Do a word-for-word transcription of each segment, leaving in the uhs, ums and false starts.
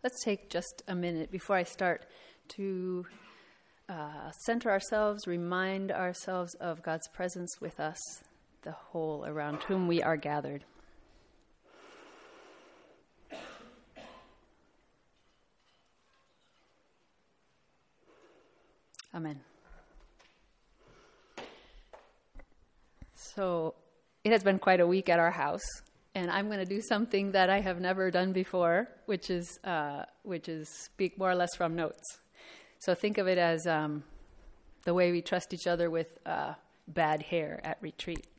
let's take just a minute before I start to uh, center ourselves, remind ourselves of God's presence with us, the whole around whom we are gathered. Amen. So it has been quite a week at our house, and I'm going to do something that I have never done before, which is uh, which is speak more or less from notes. So think of it as um, the way we trust each other with uh, bad hair at retreat.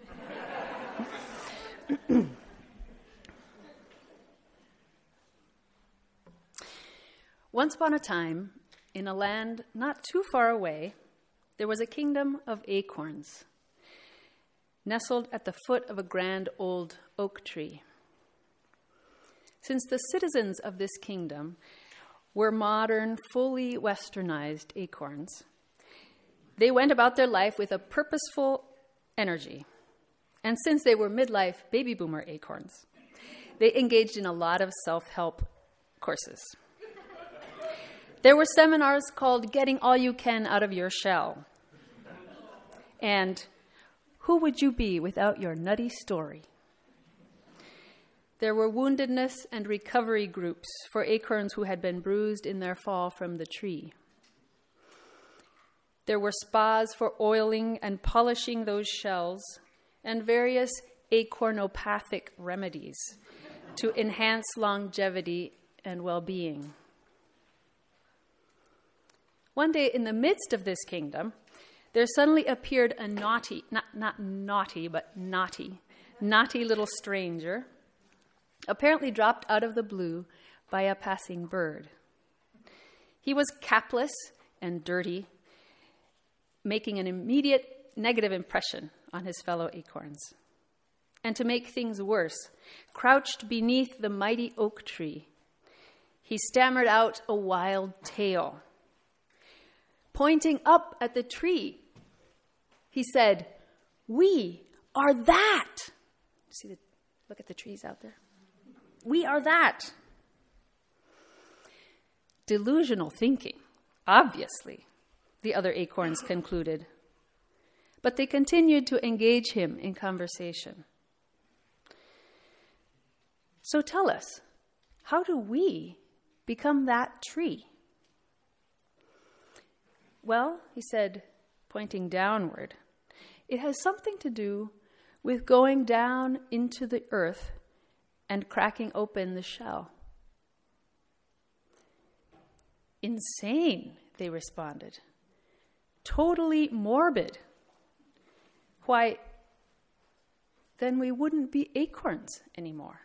Once upon a time, in a land not too far away, there was a kingdom of acorns, nestled at the foot of a grand old oak tree. Since the citizens of this kingdom were modern, fully westernized acorns, they went about their life with a purposeful energy. And since they were midlife baby boomer acorns, they engaged in a lot of self-help courses. There were seminars called Getting All You Can Out of Your Shell, and Who Would You Be Without Your Nutty Story? There were woundedness and recovery groups for acorns who had been bruised in their fall from the tree. There were spas for oiling and polishing those shells, and various acornopathic remedies to enhance longevity and well-being. One day, in the midst of this kingdom, there suddenly appeared a naughty, not, not naughty, but naughty, naughty little stranger, apparently dropped out of the blue by a passing bird. He was capless and dirty, making an immediate negative impression on his fellow acorns. And to make things worse, crouched beneath the mighty oak tree, he stammered out a wild tale. Pointing up at the tree, he said, "We are that." See the, look at the trees out there. We are that. Delusional thinking, obviously, the other acorns concluded. But they continued to engage him in conversation. So tell us, how do we become that tree? Well, he said, pointing downward, it has something to do with going down into the earth and cracking open the shell. Insane, they responded. Totally morbid. Why, then we wouldn't be acorns anymore.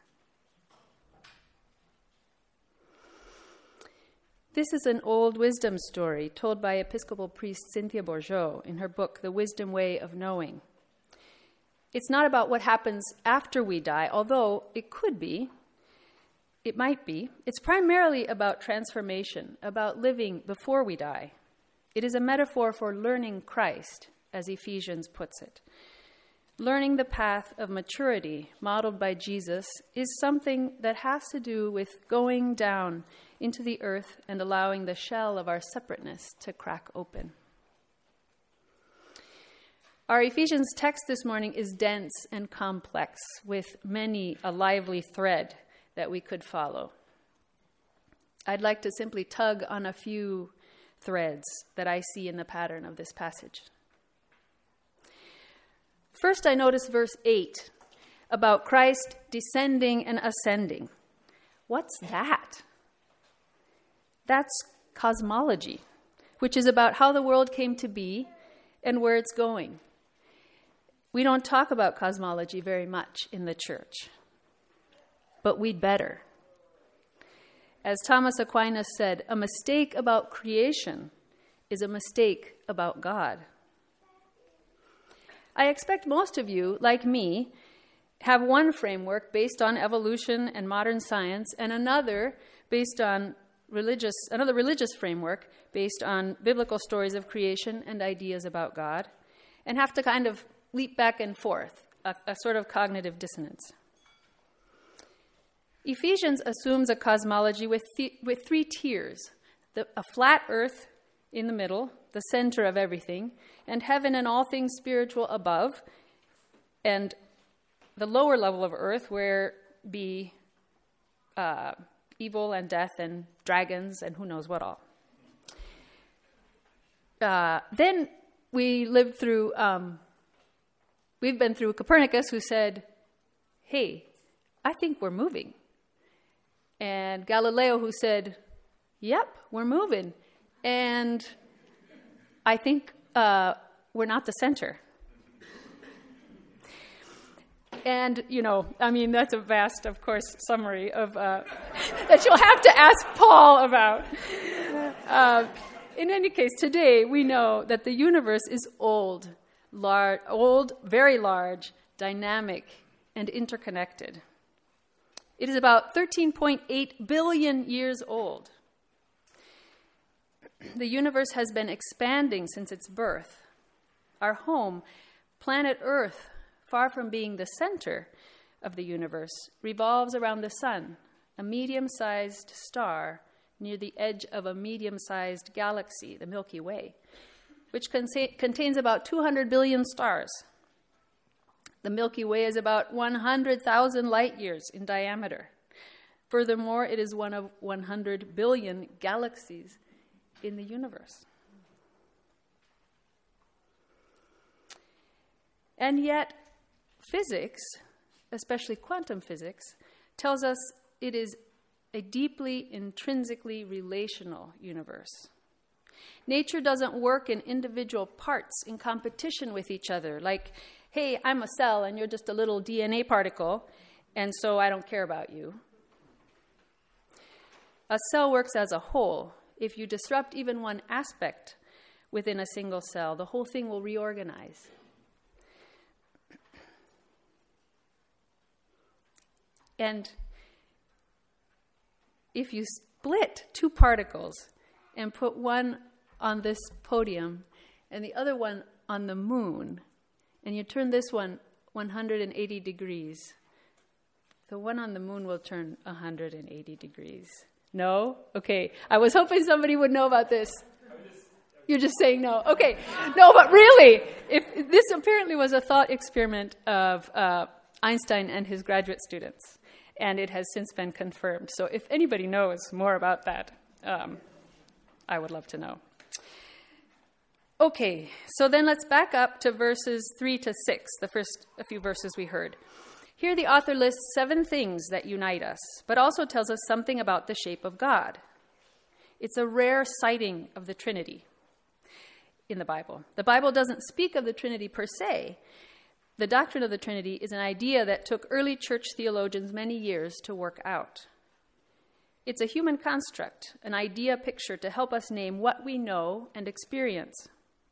This is an old wisdom story told by Episcopal priest Cynthia Bourgeau in her book, The Wisdom Way of Knowing. It's not about what happens after we die, although it could be, it might be. It's primarily about transformation, about living before we die. It is a metaphor for learning Christ, as Ephesians puts it. Learning the path of maturity modeled by Jesus is something that has to do with going down into the earth and allowing the shell of our separateness to crack open. Our Ephesians text this morning is dense and complex, with many a lively thread that we could follow. I'd like to simply tug on a few threads that I see in the pattern of this passage. First, I notice verse eight about Christ descending and ascending. What's that? That's cosmology, which is about how the world came to be and where it's going. We don't talk about cosmology very much in the church, but we'd better. As Thomas Aquinas said, a mistake about creation is a mistake about God. I expect most of you, like me, have one framework based on evolution and modern science, and another based on religious, another religious framework based on biblical stories of creation and ideas about God, and have to kind of leap back and forth, a, a sort of cognitive dissonance. Ephesians assumes a cosmology with, th- with three tiers, the, a flat earth in the middle, the center of everything, and heaven and all things spiritual above, and the lower level of earth where be uh, evil and death and dragons and who knows what all. Uh, then we lived through, um, we've been through Copernicus, who said, hey, I think we're moving. And Galileo, who said, yep, we're moving. And I think uh, we're not the center. And, you know, I mean, that's a vast, of course, summary of uh, that you'll have to ask Paul about. Uh, in any case, today we know that the universe is old, large, old, very large, dynamic, and interconnected. It is about thirteen point eight billion years old. The universe has been expanding since its birth. Our home, planet Earth, far from being the center of the universe, revolves around the sun, a medium-sized star near the edge of a medium-sized galaxy, the Milky Way, which consa- contains about two hundred billion stars. The Milky Way is about one hundred thousand light years in diameter. Furthermore, it is one of one hundred billion galaxies in the universe. And yet, physics, especially quantum physics, tells us it is a deeply intrinsically relational universe. Nature doesn't work in individual parts in competition with each other, like, hey, I'm a cell and you're just a little D N A particle, and so I don't care about you. A cell works as a whole. If you disrupt even one aspect within a single cell, the whole thing will reorganize. And if you split two particles and put one on this podium and the other one on the moon, and you turn this one one hundred eighty degrees, the one on the moon will turn one hundred eighty degrees. No? Okay. I was hoping somebody would know about this. You're just saying no. Okay. No, but really, if this apparently was a thought experiment of uh, Einstein and his graduate students, and it has since been confirmed. So if anybody knows more about that, um, I would love to know. Okay, so then let's back up to verses three to six, the first a few verses we heard. Here the author lists seven things that unite us, but also tells us something about the shape of God. It's a rare sighting of the Trinity in the Bible. The Bible doesn't speak of the Trinity per se. The doctrine of the Trinity is an idea that took early church theologians many years to work out. It's a human construct, an idea picture to help us name what we know and experience.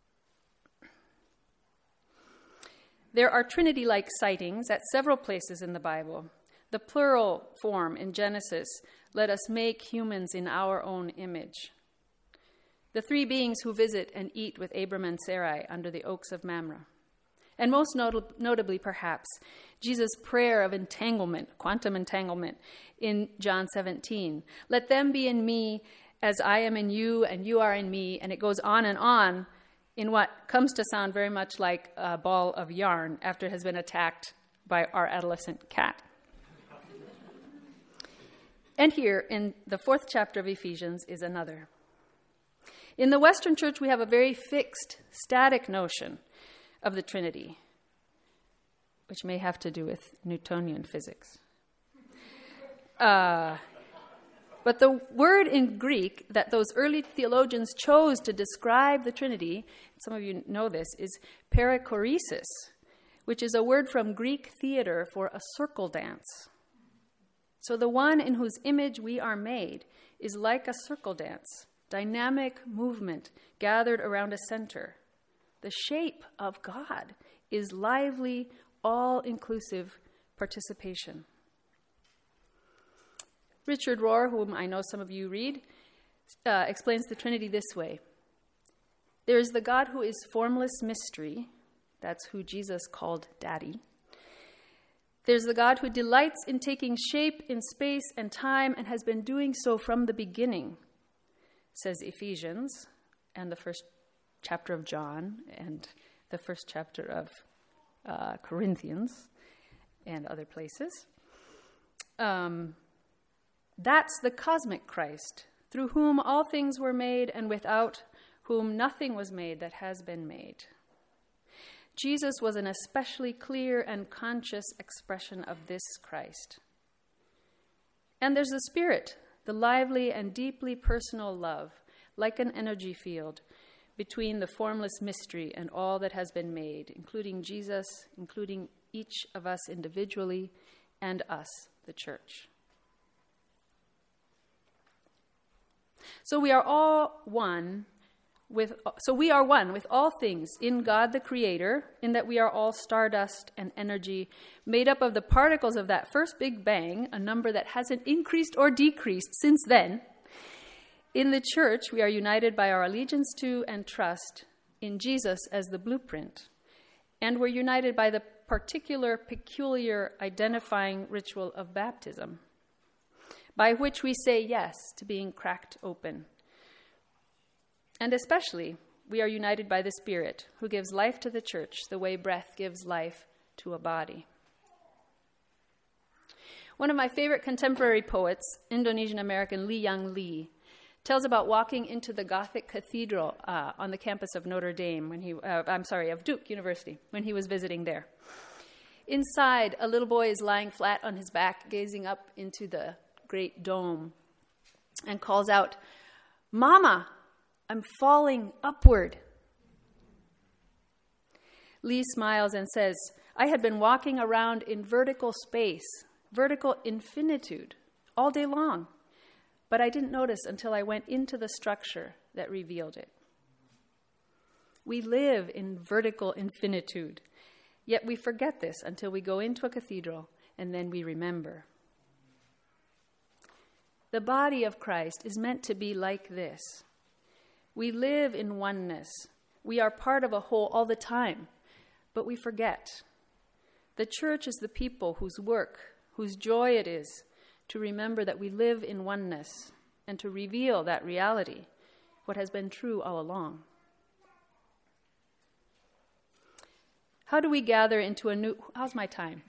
There are Trinity-like sightings at several places in the Bible. The plural form in Genesis, let us make humans in our own image. The three beings who visit and eat with Abram and Sarai under the oaks of Mamre. And most not- notably, perhaps, Jesus' prayer of entanglement, quantum entanglement, in John seventeen. Let them be in me as I am in you and you are in me. And it goes on and on in what comes to sound very much like a ball of yarn after it has been attacked by our adolescent cat. And here, in the fourth chapter of Ephesians, is another. In the Western Church, we have a very fixed, static notion of the Trinity, which may have to do with Newtonian physics. Uh, but the word in Greek that those early theologians chose to describe the Trinity, some of you know this, is perichoresis, which is a word from Greek theater for a circle dance. So the one in whose image we are made is like a circle dance, dynamic movement gathered around a center. The shape of God is lively, all-inclusive participation. Richard Rohr, whom I know some of you read, uh, explains the Trinity this way. There is the God who is formless mystery. That's who Jesus called Daddy. There's the God who delights in taking shape in space and time and has been doing so from the beginning, says Ephesians and the first chapter of John and the first chapter of uh, Corinthians and other places. Um, that's the cosmic Christ, through whom all things were made and without whom nothing was made that has been made. Jesus was an especially clear and conscious expression of this Christ. And there's the Spirit, the lively and deeply personal love, like an energy field between the formless mystery and all that has been made, including Jesus, including each of us individually, and us, the church. So we are all one with, so we are one with all things in God the Creator, in that we are all stardust and energy made up of the particles of that first Big Bang, a number that hasn't increased or decreased since then. In the church, we are united by our allegiance to and trust in Jesus as the blueprint. And we're united by the particular, peculiar, identifying ritual of baptism, by which we say yes to being cracked open. And especially, we are united by the Spirit, who gives life to the church the way breath gives life to a body. One of my favorite contemporary poets, Indonesian-American Lee Young Lee, tells about walking into the Gothic cathedral uh, on the campus of Notre Dame, when he, uh, I'm sorry, of Duke University, when he was visiting there. Inside, a little boy is lying flat on his back, gazing up into the great dome, and calls out, "Mama, I'm falling upward." Lee smiles and says, "I had been walking around in vertical space, vertical infinitude, all day long, but I didn't notice until I went into the structure that revealed it." We live in vertical infinitude, yet we forget this until we go into a cathedral, and then we remember. The body of Christ is meant to be like this. We live in oneness. We are part of a whole all the time, but we forget. The church is the people whose work, whose joy it is to remember that we live in oneness and to reveal that reality, what has been true all along. How do we gather into a new... How's my time?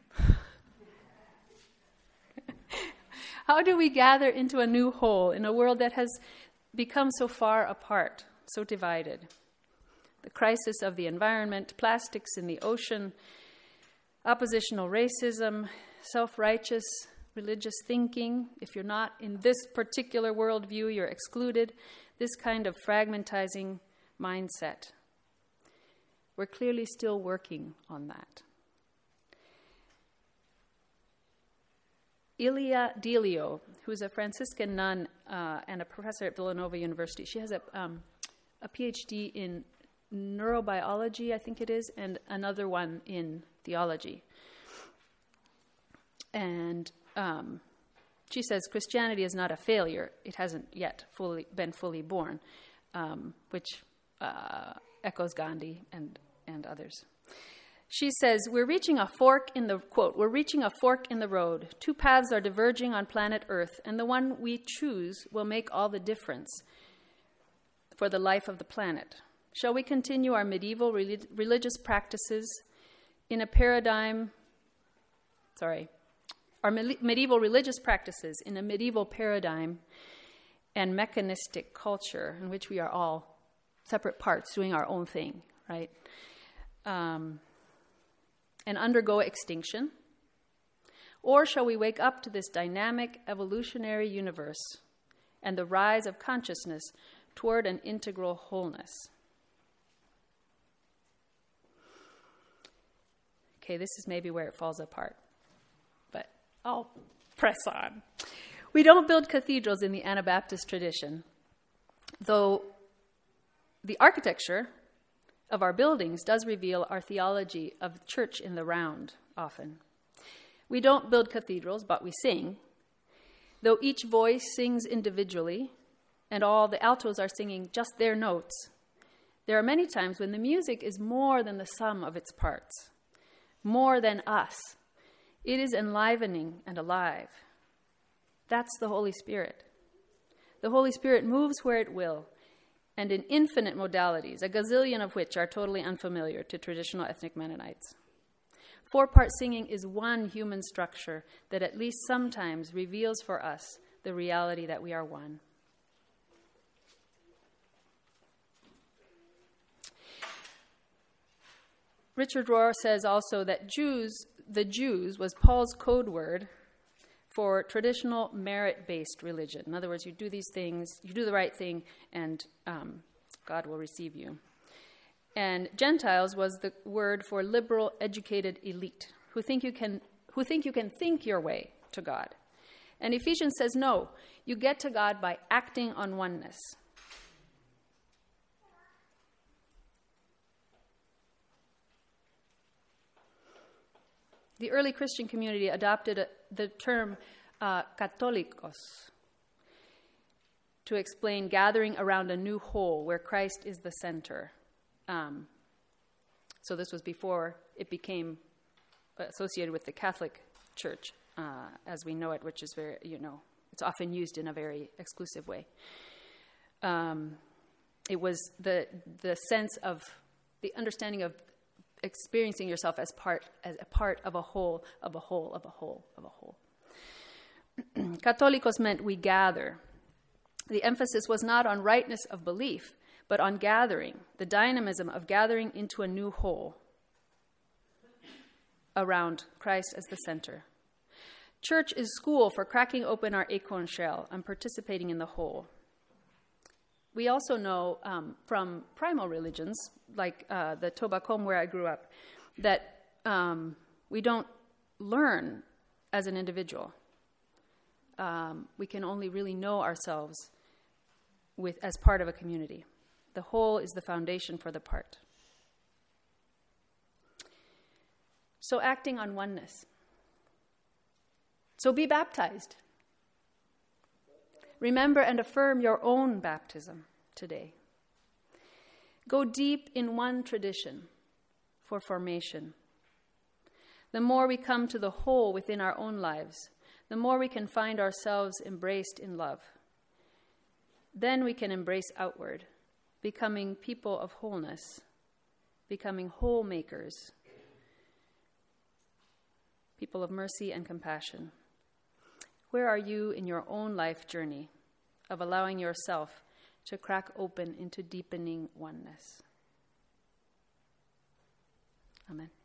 How do we gather into a new whole in a world that has become so far apart, so divided? The crisis of the environment, plastics in the ocean, oppositional racism, self-righteous religious thinking. If you're not in this particular worldview, you're excluded. This kind of fragmentizing mindset. We're clearly still working on that. Ilia Delio, who's a Franciscan nun uh, and a professor at Villanova University. She has a, um, a P H D in neurobiology, I think it is, and another one in theology. And um, she says Christianity is not a failure. It hasn't yet fully been fully born, um, which uh, echoes Gandhi and, and others. She says, we're reaching a fork in the, quote, we're reaching a fork in the road. Two paths are diverging on planet Earth, and the one we choose will make all the difference for the life of the planet. Shall we continue our medieval relig- religious practices in a paradigm, sorry, our me- medieval religious practices in a medieval paradigm and mechanistic culture in which we are all separate parts doing our own thing, right? Um, and undergo extinction? Or shall we wake up to this dynamic evolutionary universe and the rise of consciousness toward an integral wholeness? Okay, this is maybe where it falls apart, but I'll press on. We don't build cathedrals in the Anabaptist tradition, though the architecture of our buildings does reveal our theology of the church in the round often. We don't build cathedrals, but we sing. Though each voice sings individually, and all the altos are singing just their notes, there are many times when the music is more than the sum of its parts, more than us. It is enlivening and alive. That's the Holy Spirit. The Holy Spirit moves where it will, and in infinite modalities, a gazillion of which are totally unfamiliar to traditional ethnic Mennonites. Four-part singing is one human structure that at least sometimes reveals for us the reality that we are one. Richard Rohr says also that Jews, the Jews was Paul's code word for traditional merit-based religion. In other words, you do these things, you do the right thing, and um, God will receive you. And Gentiles was the word for liberal, educated elite who think you can, who think you can think your way to God. And Ephesians says, no, you get to God by acting on oneness. The early Christian community adopted a, the term uh, katolikos to explain gathering around a new whole where Christ is the center. Um, so this was before it became associated with the Catholic Church uh, as we know it, which is very, you know, it's often used in a very exclusive way. Um, it was the the sense of the understanding of experiencing yourself as part as a part of a whole, of a whole, of a whole, of a whole. Katolikos meant we gather. The emphasis was not on rightness of belief, but on gathering, the dynamism of gathering into a new whole around Christ as the center. Church is school for cracking open our acorn shell and participating in the whole. We also know um, from primal religions, like uh, the Toba Kom where I grew up, that um, we don't learn as an individual. Um, we can only really know ourselves with as part of a community. The whole is the foundation for the part. So acting on oneness. So be baptized. Remember and affirm your own baptism today. Go deep in one tradition for formation. The more we come to the whole within our own lives, the more we can find ourselves embraced in love. Then we can embrace outward, becoming people of wholeness, becoming whole makers, people of mercy and compassion. Where are you in your own life journey of allowing yourself to crack open into deepening oneness? Amen.